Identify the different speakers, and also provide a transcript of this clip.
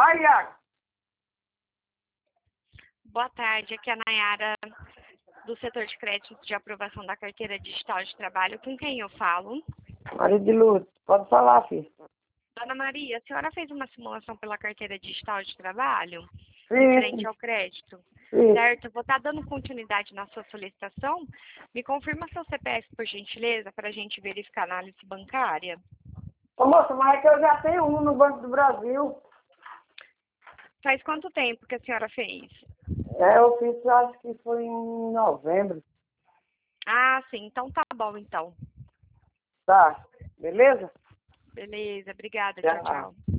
Speaker 1: Vai, Iago.
Speaker 2: Boa tarde, aqui é a Nayara, do setor de crédito de aprovação da carteira digital de trabalho. Com quem eu falo?
Speaker 1: Maria de Lourdes, pode falar, filho.
Speaker 2: Dona Maria, a senhora fez uma simulação pela carteira digital de trabalho,
Speaker 1: Sim,
Speaker 2: referente ao crédito,
Speaker 1: sim.
Speaker 2: certo? Vou estar dando continuidade na sua solicitação. Me confirma seu CPF, por gentileza, para a gente verificar a análise bancária.
Speaker 1: Ô, moça, mas é que eu já tenho um no Banco do Brasil.
Speaker 2: Faz quanto tempo que a senhora fez?
Speaker 1: Eu fiz, acho que foi em novembro.
Speaker 2: Ah, sim, então tá bom, então.
Speaker 1: Tá, beleza?
Speaker 2: Beleza, obrigada,
Speaker 1: Tchau.
Speaker 2: tchau, tchau.